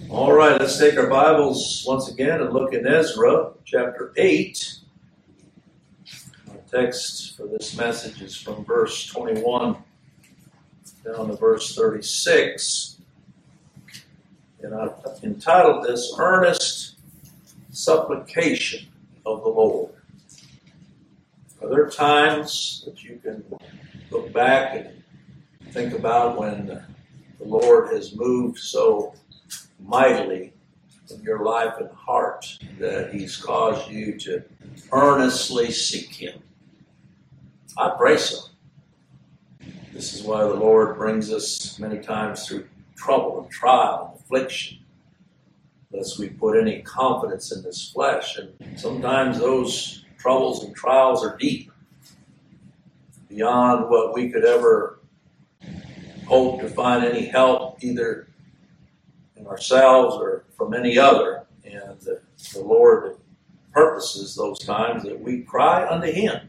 All right, let's take our Bibles once again and look in Ezra chapter 8. Our text for this message is from verse 21 down to verse 36. And I've entitled this, Earnest Supplication of the Lord. Are there times that you can look back and think about when the Lord has moved so mightily in your life and heart that He's caused you to earnestly seek Him? I pray so. This is why the Lord brings us many times through trouble and trial and affliction, lest we put any confidence in this flesh. And sometimes those troubles and trials are deep, beyond what we could ever hope to find any help, either in ourselves or from any other. And the Lord purposes those times that we cry unto Him.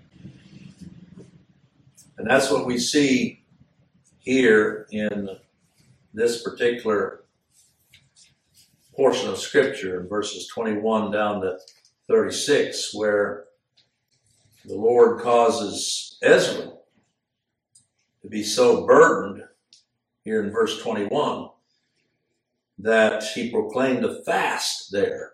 And that's what we see here in this particular portion of Scripture, in verses 21 down to 36, where the Lord causes Ezra to be so burdened, here in verse 21, that he proclaimed a fast there.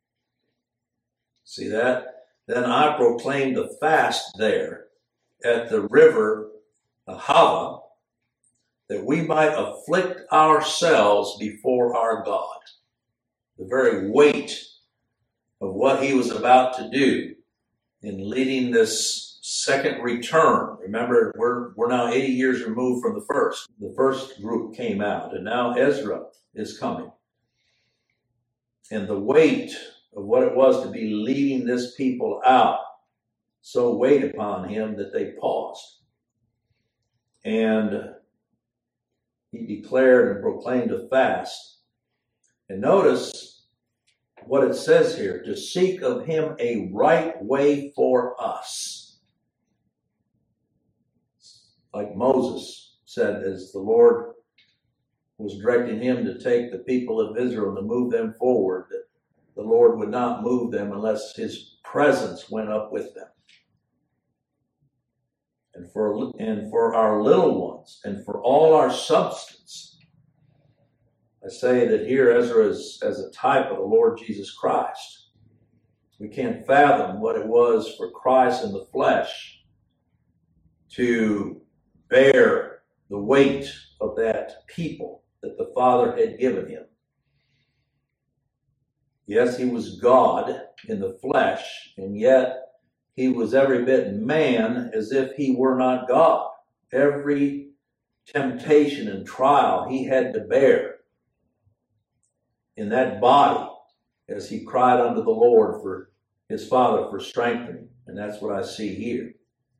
See that? Then I proclaimed a fast there at the river Ahava, that we might afflict ourselves before our God. The very weight of what he was about to do in leading this second return. Remember, we're now 80 years removed from the first. The first group came out, and now Ezra is coming. And the weight of what it was to be leading this people out so weighed upon him that they paused. And he declared and proclaimed a fast. And notice what it says here, to seek of Him a right way for us. Like Moses said, as the Lord was directing him to take the people of Israel and to move them forward, that the Lord would not move them unless His presence went up with them. And for our little ones, and for all our substance. I say that here Ezra is as a type of the Lord Jesus Christ. We can't fathom what it was for Christ in the flesh to bear the weight of that people that the Father had given Him. Yes, He was God in the flesh, and yet He was every bit man as if He were not God. Every temptation and trial He had to bear in that body as He cried unto the Lord for His Father for strengthening. And that's what I see here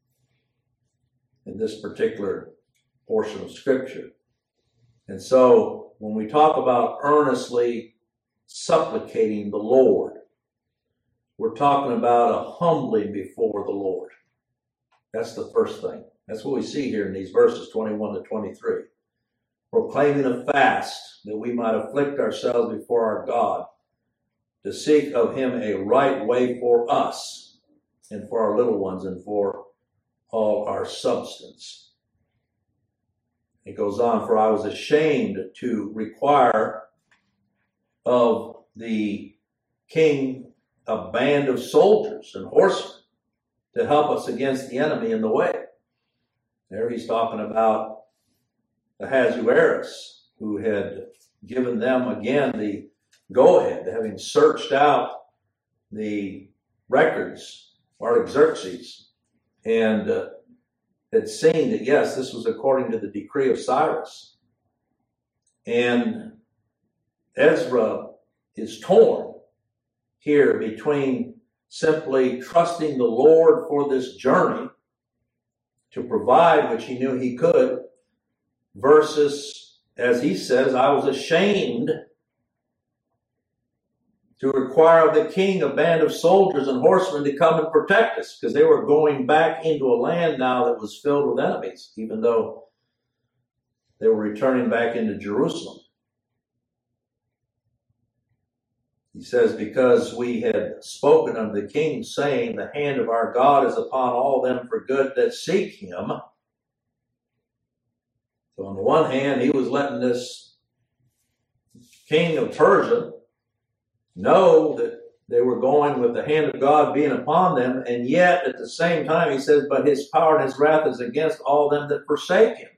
in this particular portion of Scripture. And so when we talk about earnestly supplicating the Lord, we're talking about a humbling before the Lord. That's the first thing. That's what we see here in these verses 21 to 23. Proclaiming a fast that we might afflict ourselves before our God, to seek of Him a right way for us and for our little ones and for all our substance. It goes on, for I was ashamed to require of the king a band of soldiers and horsemen to help us against the enemy in the way. There he's talking about Ahasuerus, who had given them again the go-ahead, having searched out the records, Artaxerxes, and had seen that, yes, this was according to the decree of Cyrus. And Ezra is torn here between simply trusting the Lord for this journey to provide, which he knew he could, versus, as he says, I was ashamed to require of the king a band of soldiers and horsemen to come and protect us, because they were going back into a land now that was filled with enemies, even though they were returning back into Jerusalem. He says, because we had spoken unto the king, saying, the hand of our God is upon all them for good that seek him. So on the one hand, he was letting this king of Persia know that they were going with the hand of God being upon them, and yet at the same time he says, but his power and his wrath is against all them that forsake him.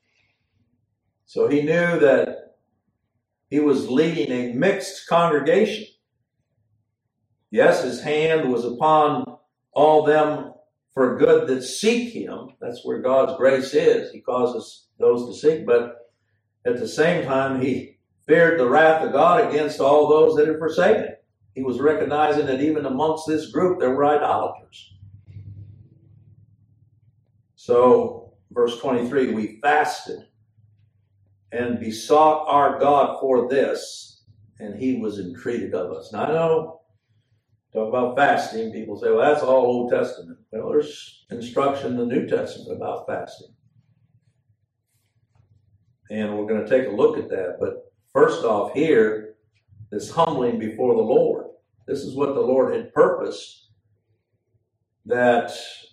So he knew that he was leading a mixed congregation. Yes, his hand was upon all them for good that seek him. That's where God's grace is. He causes those to seek. But at the same time, he feared the wrath of God against all those that had forsaken him. He was recognizing that even amongst this group, there were idolaters. So, verse 23, we fasted and besought our God for this, and he was entreated of us. Now, I know, talk about fasting, people say, well, that's all Old Testament. Well, there's instruction in the New Testament about fasting. And we're going to take a look at that. But first off here, this humbling before the Lord. This is what the Lord had purposed, that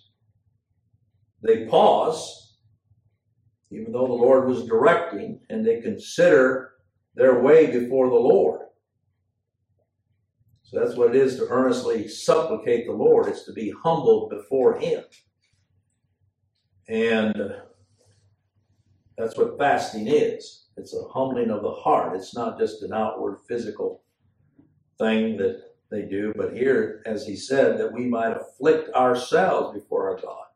they pause, even though the Lord was directing, and they consider their way before the Lord. So that's what it is to earnestly supplicate the Lord. It's to be humbled before him. And that's what fasting is. It's a humbling of the heart. It's not just an outward physical thing that they do, but here, as he said, that we might afflict ourselves before our God.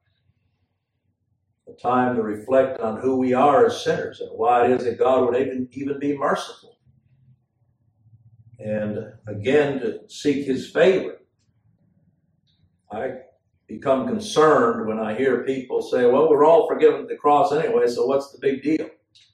A time to reflect on who we are as sinners and why it is that God would even be merciful. And again, to seek his favor. I become concerned when I hear people say, well, we're all forgiven at the cross anyway, so what's the big deal?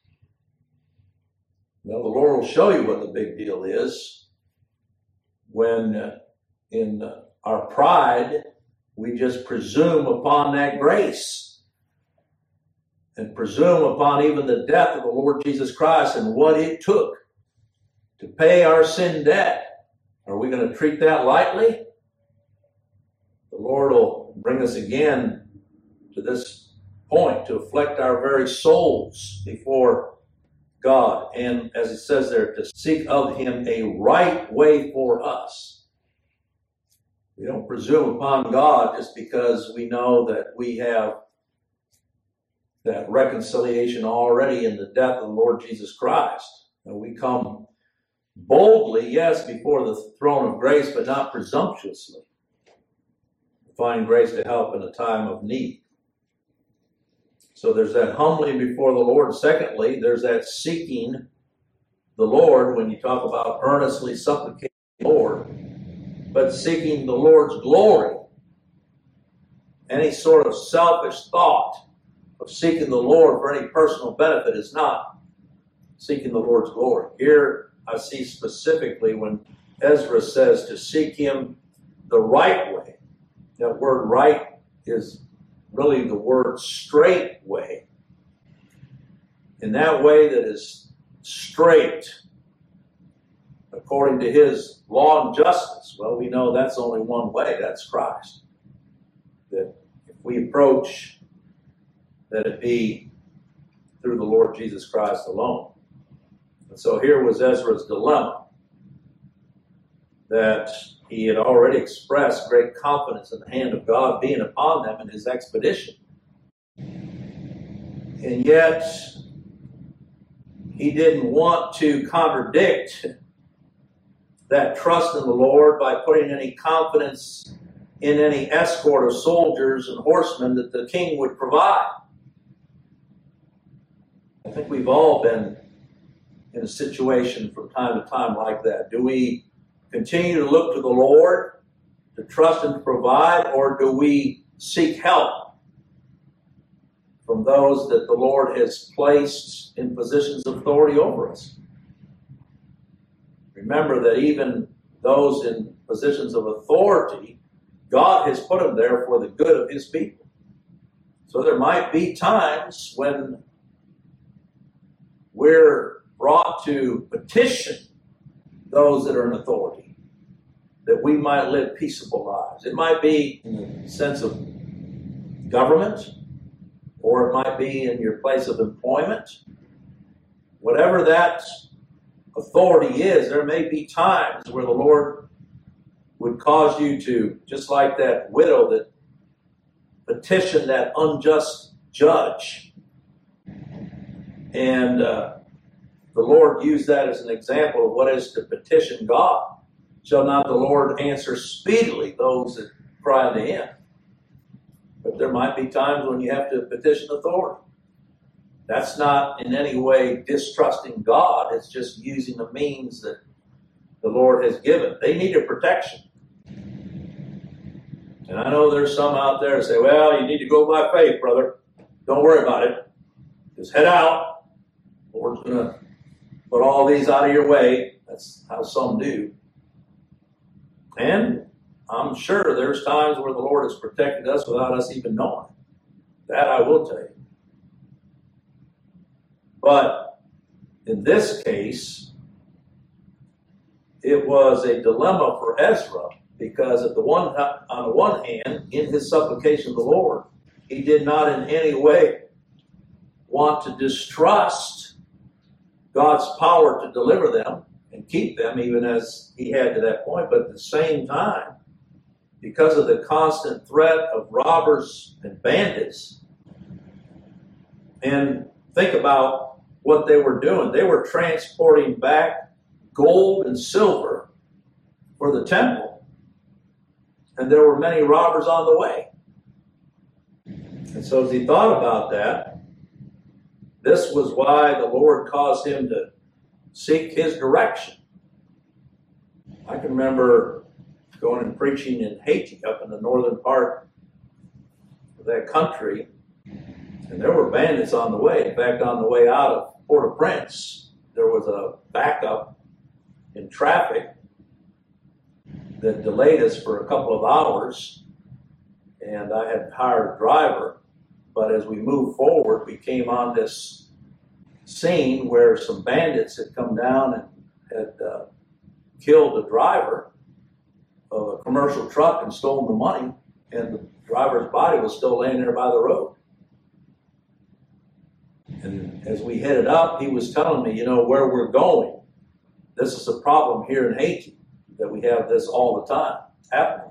Well, the Lord will show you what the big deal is when in our pride, we just presume upon that grace. And presume upon even the death of the Lord Jesus Christ and what it took to pay our sin debt. Are we going to treat that lightly? The Lord will bring us again to this point to afflict our very souls before God. And as it says there, to seek of him a right way for us. We don't presume upon God just because we know that we have that reconciliation already in the death of the Lord Jesus Christ. And we come boldly, yes, before the throne of grace, but not presumptuously. Find grace to help in a time of need. So there's that humbling before the Lord. Secondly, there's that seeking the Lord when you talk about earnestly supplicating the Lord, but seeking the Lord's glory. Any sort of selfish thought of seeking the Lord for any personal benefit is not seeking the Lord's glory. Here I see specifically when Ezra says to seek him the right way. That word right is really the word straight way. In that way that is straight, according to his law and justice. Well, we know that's only one way, that's Christ. That if we approach, that it be through the Lord Jesus Christ alone. And so here was Ezra's dilemma, that he had already expressed great confidence in the hand of God being upon them in his expedition. And yet, he didn't want to contradict that trust in the Lord by putting any confidence in any escort of soldiers and horsemen that the king would provide. I think we've all been in a situation from time to time like that. Do we continue to look to the Lord to trust and to provide, or do we seek help from those that the Lord has placed in positions of authority over us? Remember that even those in positions of authority, God has put them there for the good of his people. So there might be times when we're brought to petition those that are in authority. that we might live peaceable lives. It might be in the sense of government, or it might be in your place of employment. Whatever that authority is, there may be times where the Lord would cause you to, just like that widow that petitioned that unjust judge. And the Lord used that as an example of what is to petition God. Shall not the Lord answer speedily those that cry unto him? But there might be times when you have to petition authority. That's not in any way distrusting God. It's just using the means that the Lord has given. They needed protection. And I know there's some out there that say, well, you need to go by faith, brother. Don't worry about it. Just head out. The Lord's going to put all these out of your way. That's how some do. And I'm sure there's times where the Lord has protected us without us even knowing. That I will tell you. But in this case, it was a dilemma for Ezra, because on the one hand, in his supplication to the Lord, he did not in any way want to distrust God's power to deliver them and keep them, even as he had to that point. But at the same time, because of the constant threat of robbers and bandits, and think about what they were doing. They were transporting back gold and silver for the temple. And there were many robbers on the way. And so as he thought about that, this was why the Lord caused him to seek his direction. I can remember going and preaching in Haiti, up in the northern part of that country, and there were bandits on the way. In fact, on the way out of Port-au-Prince, there was a backup in traffic that delayed us for a couple of hours, and I had hired a driver. But as we moved forward, we came on this scene where some bandits had come down and had killed the driver of a commercial truck and stolen the money, and the driver's body was still laying there by the road. And as we headed up, he was telling me, where we're going, this is a problem here in Haiti, that we have this all the time happening.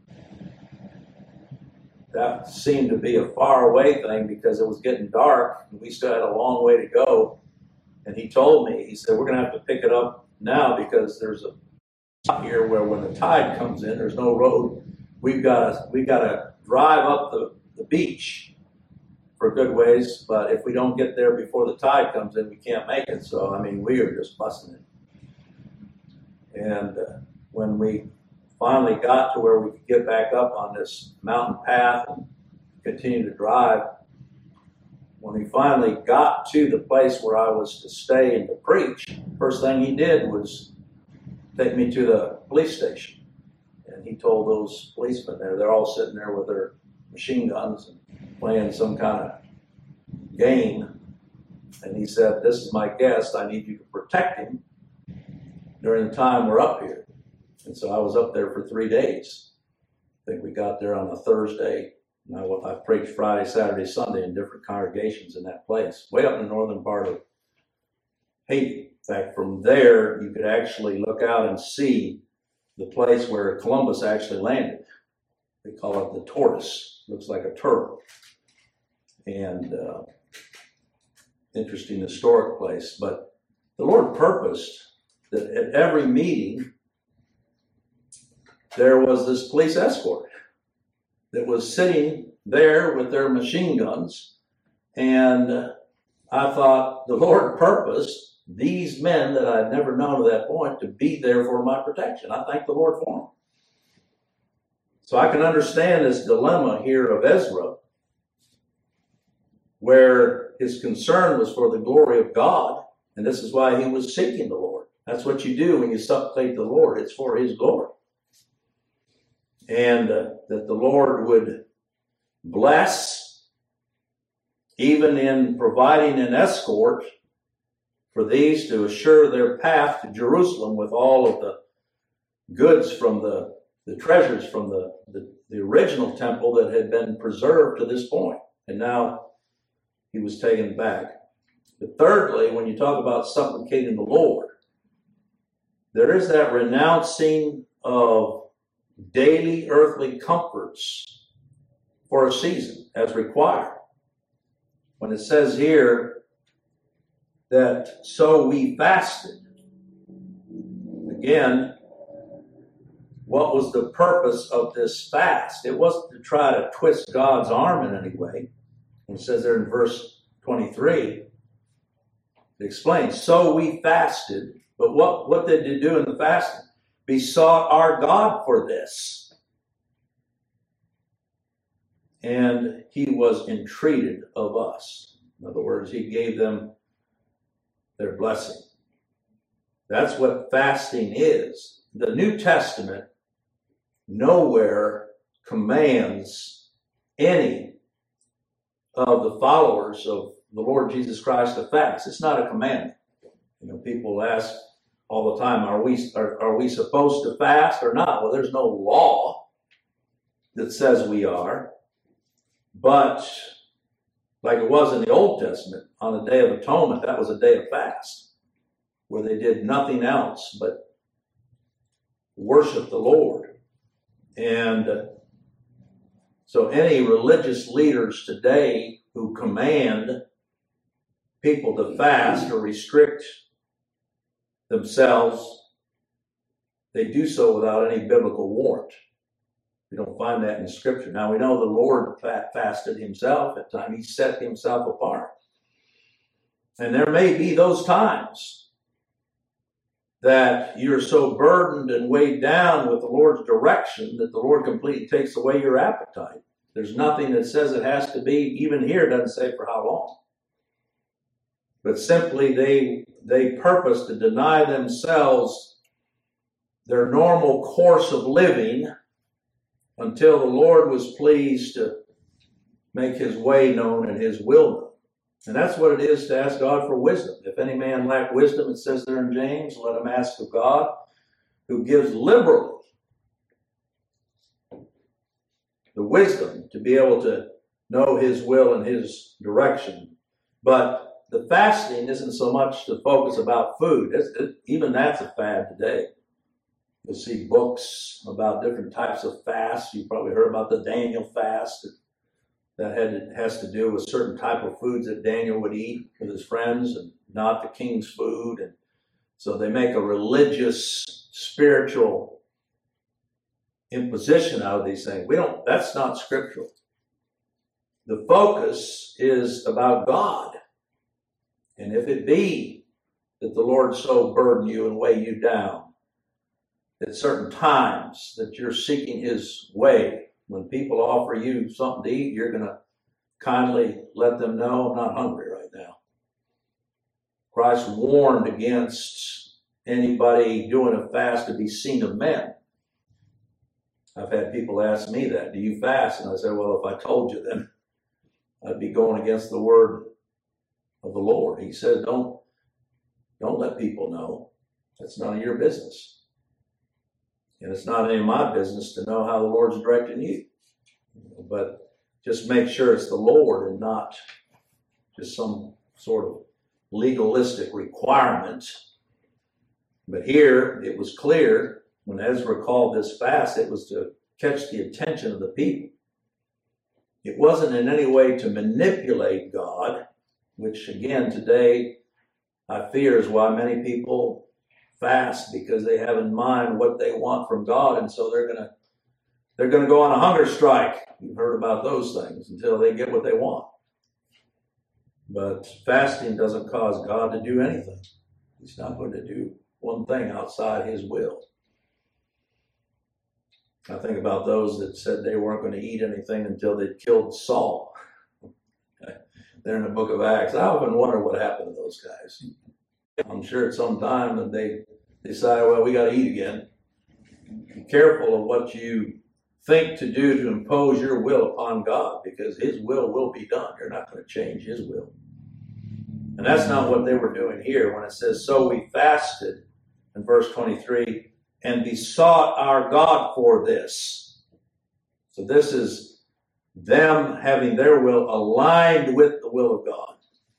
That seemed to be a far away thing because it was getting dark and we still had a long way to go. And he told me, he said, we're going to have to pick it up now because there's a spot here where when the tide comes in, there's no road. We've got to drive up the beach for a good ways, but if we don't get there before the tide comes in, we can't make it. So, we are just busting it. And when we finally got to where we could get back up on this mountain path and continue to drive, when we finally got to the place where I was to stay and to preach, first thing he did was take me to the police station. And he told those policemen there, they're all sitting there with their machine guns and playing some kind of game. And he said, this is my guest. I need you to protect him during the time we're up here. And so I was up there for 3 days. I think we got there on a Thursday. And I preached Friday, Saturday, Sunday in different congregations in that place, way up in the northern part of Haiti. In fact, from there, you could actually look out and see the place where Columbus actually landed. They call it the Tortoise. Looks like a turtle. And interesting historic place. But the Lord purposed that at every meeting, there was this police escort that was sitting there with their machine guns. And I thought the Lord purposed these men that I'd never known at that point to be there for my protection. I thank the Lord for them. So I can understand this dilemma here of Ezra, where his concern was for the glory of God, and this is why he was seeking the Lord. That's what you do when you supplicate the Lord. It's for his glory. And that the Lord would bless, even in providing an escort for these to assure their path to Jerusalem with all of the goods from the treasures from the original temple that had been preserved to this point. And now he was taken back. But thirdly, when you talk about supplicating the Lord, there is that renouncing of daily earthly comforts for a season as required. When it says here that so we fasted, again, what was the purpose of this fast? It wasn't to try to twist God's arm in any way. It says there in verse 23, it explains, so we fasted. But what did they do in the fasting? Besought our God for this. And he was entreated of us. In other words, he gave them their blessing. That's what fasting is. The New Testament nowhere commands any of the followers of the Lord Jesus Christ to fast. It's not a commandment. You know, people ask all the time, are we supposed to fast or not? Well, there's no law that says we are. But like it was in the Old Testament, on the Day of Atonement, that was a day of fast, where they did nothing else but worship the Lord. And so any religious leaders today who command people to fast or restrict themselves, they do so without any biblical warrant. We don't find that in Scripture. Now, we know the Lord fasted himself at times. He set himself apart. And there may be those times that you're so burdened and weighed down with the Lord's direction that the Lord completely takes away your appetite. There's nothing that says it has to be, even here it doesn't say for how long. But simply they purpose to deny themselves their normal course of living until the Lord was pleased to make his way known and his will known. And that's what it is to ask God for wisdom. If any man lack wisdom, it says there in James, let him ask of God, who gives liberally the wisdom to be able to know his will and his direction. But the fasting isn't so much to focus about food. Even that's a fad today. You'll see books about different types of fasts. You probably heard about the Daniel fast. That has to do with certain type of foods that Daniel would eat with his friends and not the king's food. And so they make a religious, spiritual imposition out of these things. That's not scriptural. The focus is about God. And if it be that the Lord so burden you and weigh you down, at certain times that you're seeking his way, when people offer you something to eat, you're going to kindly let them know, I'm not hungry right now. Christ warned against anybody doing a fast to be seen of men. I've had people ask me that, do you fast? And I said, well, if I told you, then I'd be going against the word of the Lord. He said, don't let people know. That's none of your business. And it's not any of my business to know how the Lord's directing you. But just make sure it's the Lord and not just some sort of legalistic requirement. But here it was clear when Ezra called this fast, it was to catch the attention of the people. It wasn't in any way to manipulate God, which again today I fear is why many people fast, because they have in mind what they want from God, and so they're going to go on a hunger strike. You've heard about those things until they get what they want. But fasting doesn't cause God to do anything. He's not going to do one thing outside his will. I think about those that said they weren't going to eat anything until they'd killed Saul. They're in the book of Acts. I often wonder what happened to those guys. I'm sure at some time that they decide, well, we got to eat again. Be careful of what you think to do to impose your will upon God, because his will be done. You're not going to change his will. And that's not what they were doing here when it says, so we fasted in verse 23 and besought our God for this. So this is them having their will aligned with the will of God.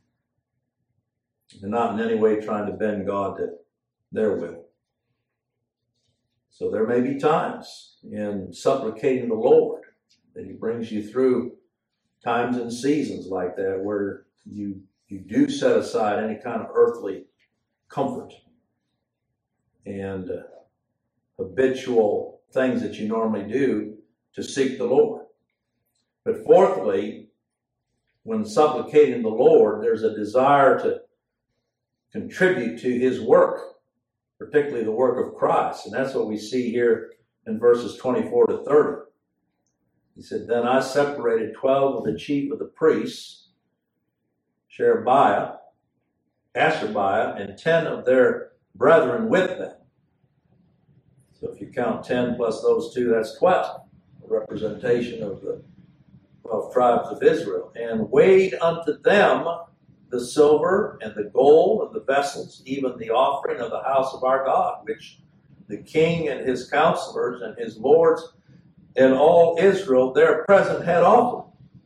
And not in any way trying to bend God to their will. So there may be times in supplicating the Lord that he brings you through times and seasons like that where you do set aside any kind of earthly comfort and habitual things that you normally do to seek the Lord. But fourthly, when supplicating the Lord, there's a desire to contribute to his work, particularly the work of Christ. And that's what we see here in verses 24 to 30. He said, Then I separated 12 of the chief of the priests, Sherebiah, Hashabiah, and 10 of their brethren with them. So if you count 10 plus those two, that's 12, a representation of the 12 tribes of Israel. And weighed unto them the silver and the gold and the vessels, even the offering of the house of our God, which the king and his counselors and his lords and all Israel there present had offered.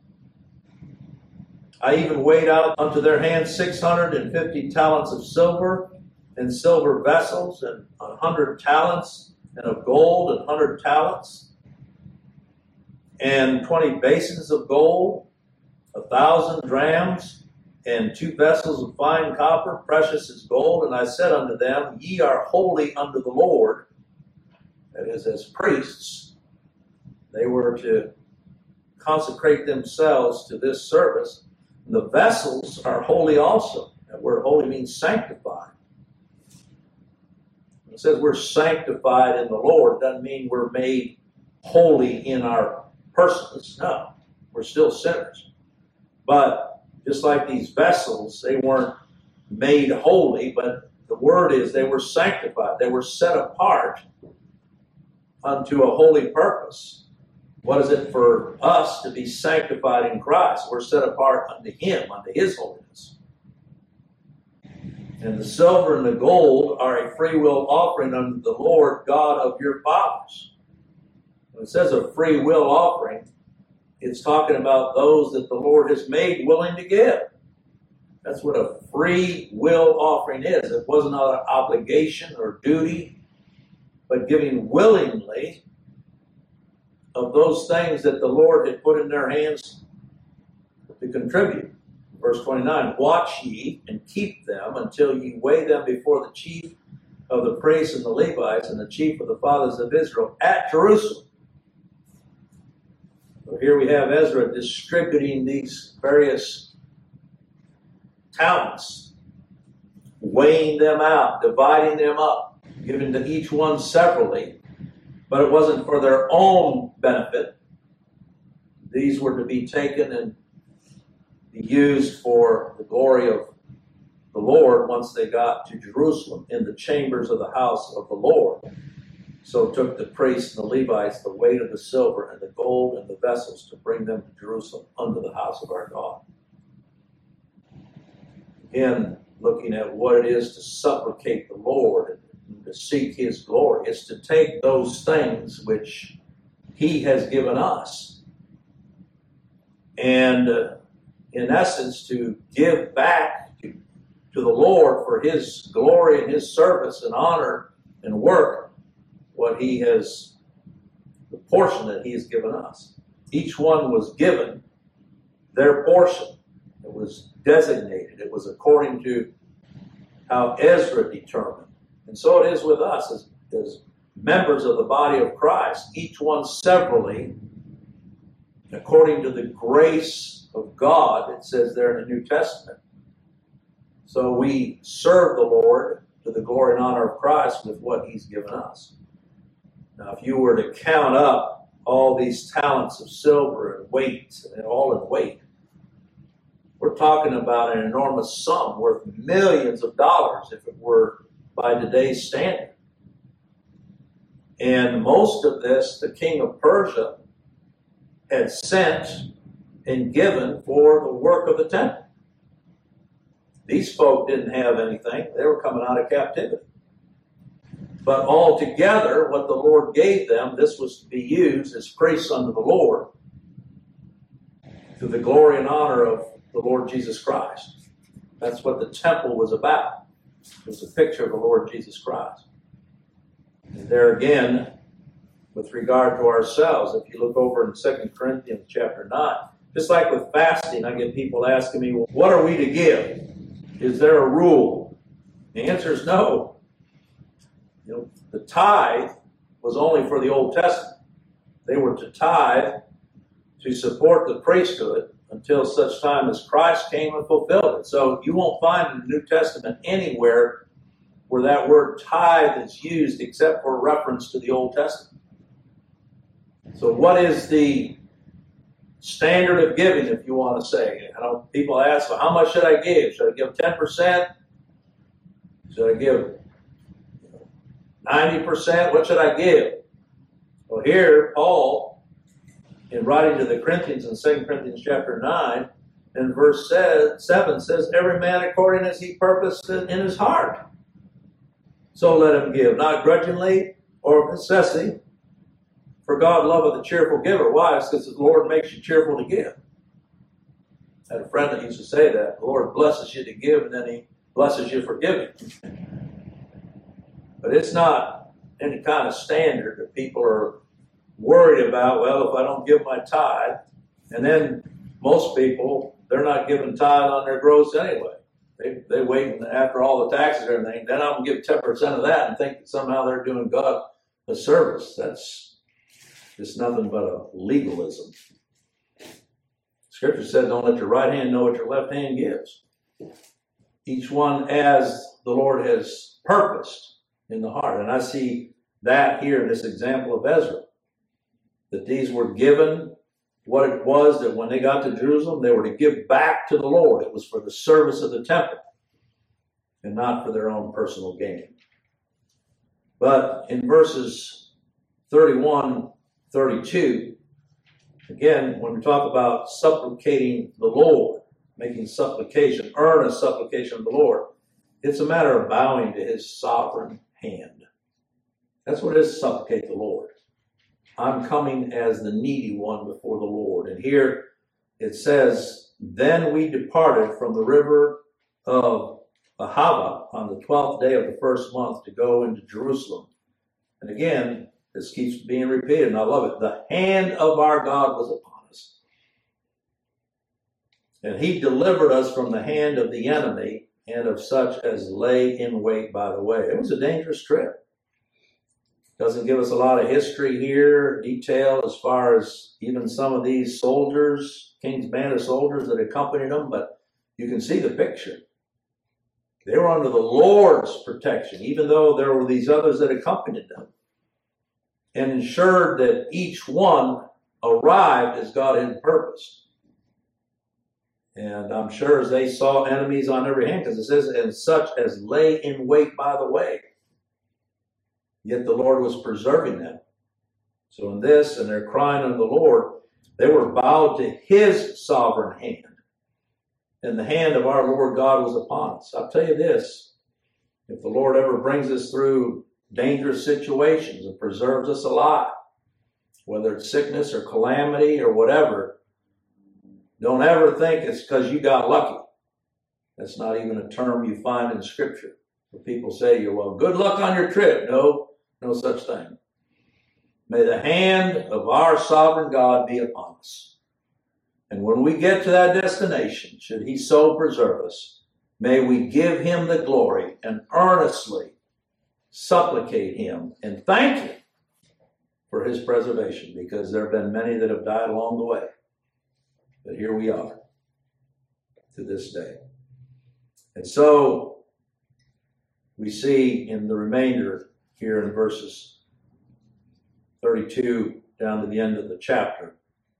I even weighed out unto their hands 650 talents of silver and silver vessels, and 100 talents, and of gold and 100 talents, and 20 basins of gold, 1,000 drams, and 2 vessels of fine copper, precious as gold. And I said unto them, Ye are holy unto the Lord. That is, as priests, they were to consecrate themselves to this service. And the vessels are holy also. That word holy means sanctified. It says we're sanctified in the Lord. It doesn't mean we're made holy in our persons. No, we're still sinners. But just like these vessels, they weren't made holy, but the word is they were sanctified. They were set apart unto a holy purpose. What is it for us to be sanctified in Christ? We're set apart unto him, unto his holiness. And the silver and the gold are a free will offering unto the Lord God of your fathers. When it says a free will offering, it's talking about those that the Lord has made willing to give. That's what a free will offering is. It wasn't an obligation or duty, but giving willingly of those things that the Lord had put in their hands to contribute. Verse 29, Watch ye and keep them until ye weigh them before the chief of the priests and the Levites and the chief of the fathers of Israel at Jerusalem. So here we have Ezra distributing these various talents, weighing them out, dividing them up, giving to each one severally. But it wasn't for their own benefit. These were to be taken and be used for the glory of the Lord once they got to Jerusalem in the chambers of the house of the Lord. So took the priests and the Levites the weight of the silver and the gold and the vessels to bring them to Jerusalem unto the house of our God. Again, looking at what it is to supplicate the Lord and to seek his glory. It's to take those things which he has given us and in essence to give back to the Lord for his glory and his service and honor and work what he has, the portion that he has given us. Each one was given their portion. It was designated. It was according to how Ezra determined. And so it is with us as members of the body of Christ, each one severally, according to the grace of God, it says there in the New Testament. So we serve the Lord to the glory and honor of Christ with what he's given us. Now, if you were to count up all these talents of silver and weight, and all in weight, we're talking about an enormous sum worth millions of dollars if it were by today's standard. And most of this, the king of Persia had sent and given for the work of the temple. These folk didn't have anything. They were coming out of captivity. But altogether, what the Lord gave them, this was to be used as priests unto the Lord to the glory and honor of the Lord Jesus Christ. That's what the temple was about. It was a picture of the Lord Jesus Christ. And there again, with regard to ourselves, if you look over in 2 Corinthians chapter 9, just like with fasting, I get people asking me, well, what are we to give? Is there a rule? The answer is no. The tithe was only for the Old Testament. They were to tithe to support the priesthood until such time as Christ came and fulfilled it. So you won't find in the New Testament anywhere where that word tithe is used except for reference to the Old Testament. So what is the standard of giving, if you want to say? People ask, well, how much should I give? Should I give 10%? Should I give 90%? What should I give? Well, here, Paul, in writing to the Corinthians in 2 Corinthians chapter 9, in verse 7 says, every man according as he purposed in his heart. So let him give, not grudgingly or of necessity, for God loveth a cheerful giver. Why? It's because the Lord makes you cheerful to give. I had a friend that used to say that. The Lord blesses you to give, and then he blesses you for giving. But it's not any kind of standard that people are worried about, well, if I don't give my tithe, and then most people, they're not giving tithe on their gross anyway. They wait after all the taxes and everything, then I'm going to give 10% of that and think that somehow they're doing God a service. That's just nothing but a legalism. Scripture said, don't let your right hand know what your left hand gives. Each one as the Lord has purposed in the heart. And I see that here in this example of Ezra, that these were given what it was that when they got to Jerusalem, they were to give back to the Lord. It was for the service of the temple and not for their own personal gain. But in verses 31, 32, again, when we talk about supplicating the Lord, making supplication, earnest supplication of the Lord, it's a matter of bowing to his sovereign hand. That's what it is to supplicate the Lord. I'm coming as the needy one before the Lord. And here it says, then we departed from the river of Ahava on the 12th day of the first month to go into Jerusalem. And again, this keeps being repeated, and I love it. The hand of our God was upon us. And he delivered us from the hand of the enemy and of such as lay in wait by the way. It was a dangerous trip. Doesn't give us a lot of history here, detail as far as even some of these soldiers, King's band of soldiers that accompanied them, but you can see the picture. They were under the Lord's protection, even though there were these others that accompanied them, and ensured that each one arrived as God had purposed. And I'm sure as they saw enemies on every hand, because it says, and such as lay in wait by the way. Yet the Lord was preserving them. So in this, and they're crying unto the Lord, they were bowed to his sovereign hand. And the hand of our Lord God was upon us. I'll tell you this, if the Lord ever brings us through dangerous situations and preserves us alive, whether it's sickness or calamity or whatever, don't ever think it's because you got lucky. That's not even a term you find in Scripture. Where people say, well, good luck on your trip. No such thing. May the hand of our sovereign God be upon us. And when we get to that destination, should he so preserve us, may we give him the glory and earnestly supplicate him and thank him for his preservation, because there have been many that have died along the way. But here we are to this day. And so we see in the remainder here in verses 32 down to the end of the chapter,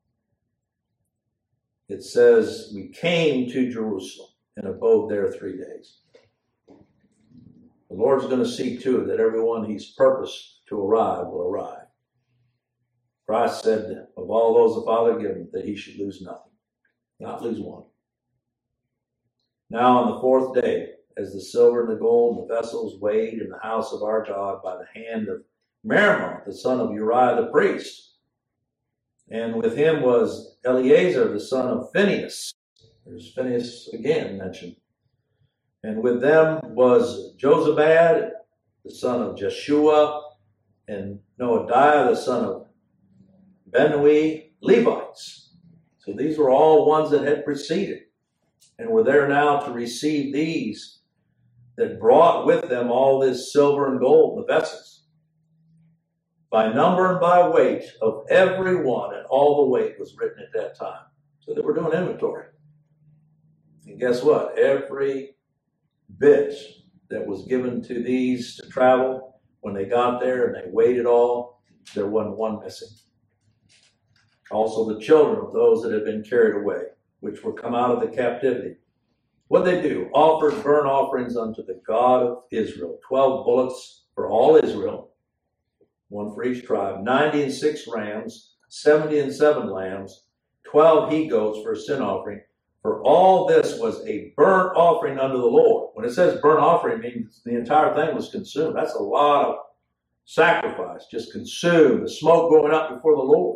it says, we came to Jerusalem and abode there 3 days. The Lord's going to see to it that everyone he's purposed to arrive will arrive. Christ said, of all those the Father given, that he should lose nothing, not lose one. Now on the fourth day, as the silver and the gold and the vessels weighed in the house of our God by the hand of Meremoth, the son of Uriah the priest. And with him was Eleazar, the son of Phinehas. There's Phinehas again mentioned. And with them was Jozabad, the son of Jeshua, and Noadiah, the son of Benui, Levites. So these were all ones that had preceded and were there now to receive these that brought with them all this silver and gold, the vessels. By number and by weight of every one, and all the weight was written at that time. So they were doing inventory. And guess what? Every bit that was given to these to travel, when they got there and they weighed it all, there wasn't one missing. Also the children of those that had been carried away, which were come out of the captivity. What they do? Offered burnt offerings unto the God of Israel. 12 bullocks for all Israel, one for each tribe. 96 rams, 77 lambs, 12 he-goats for a sin offering. For all this was a burnt offering unto the Lord. When it says burnt offering, it means the entire thing was consumed. That's a lot of sacrifice, just consumed, the smoke going up before the Lord.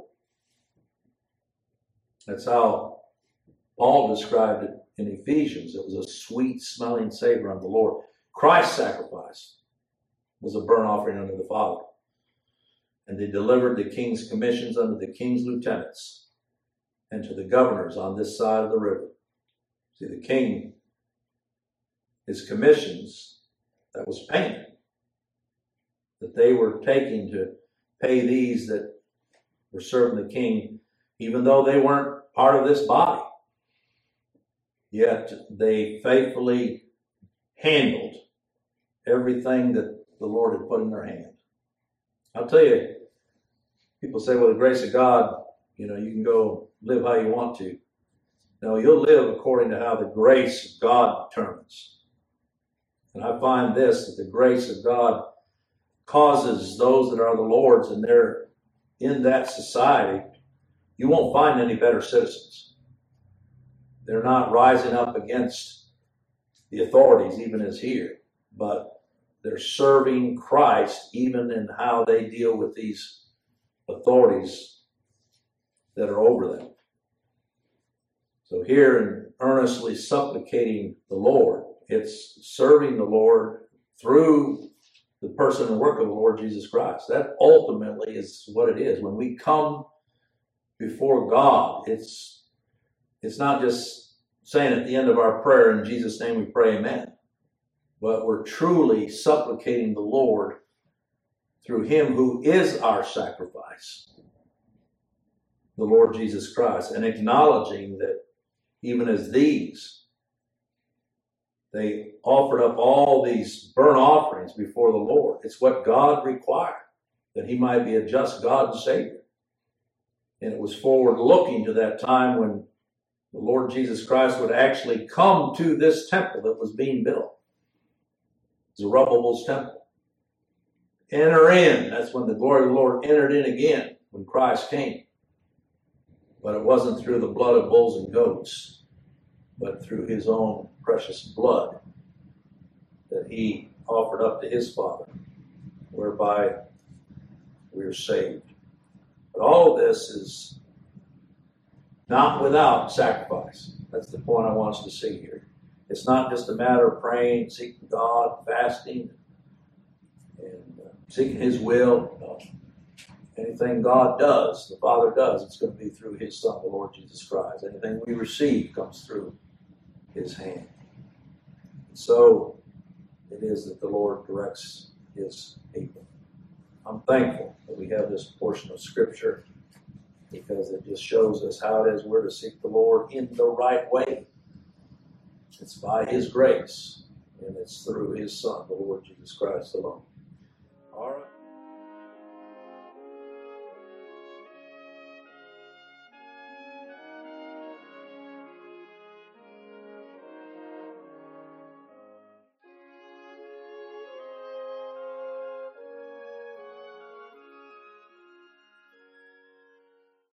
That's how Paul described it in Ephesians. It was a sweet smelling savor unto the Lord. Christ's sacrifice was a burnt offering unto the Father. And they delivered the king's commissions unto the king's lieutenants and to the governors on this side of the river. See, the king, his commissions, that was payment that they were taking to pay these that were serving the king, even though they weren't part of this body. Yet they faithfully handled everything that the Lord had put in their hand. I'll tell you, people say, well, the grace of God, you can go live how you want to. No, you'll live according to how the grace of God determines. And I find this, that the grace of God causes those that are the Lord's and they're in that society, you won't find any better citizens. They're not rising up against the authorities, even as here, but they're serving Christ even in how they deal with these authorities that are over them. So here in earnestly supplicating the Lord, it's serving the Lord through the person and work of the Lord Jesus Christ. That ultimately is what it is. When we come before God, it's not just saying at the end of our prayer, in Jesus' name we pray, amen. But we're truly supplicating the Lord through him who is our sacrifice, the Lord Jesus Christ, and acknowledging that even as these, they offered up all these burnt offerings before the Lord. It's what God required, that he might be a just God and Savior. And it was forward looking to that time when the Lord Jesus Christ would actually come to this temple that was being built. Zerubbabel's temple. Enter in. That's when the glory of the Lord entered in again, when Christ came. But it wasn't through the blood of bulls and goats, but through his own precious blood that he offered up to his Father, whereby we are saved. But all of this is not without sacrifice. That's the point I want us to see here. It's not just a matter of praying, seeking God, fasting, and seeking his will. No. Anything God does, the Father does, it's going to be through his Son, the Lord Jesus Christ. Anything we receive comes through his hand. So it is that the Lord directs his people. I'm thankful that we have this portion of Scripture because it just shows us how it is we're to seek the Lord in the right way. It's by his grace, and it's through his Son, the Lord Jesus Christ alone.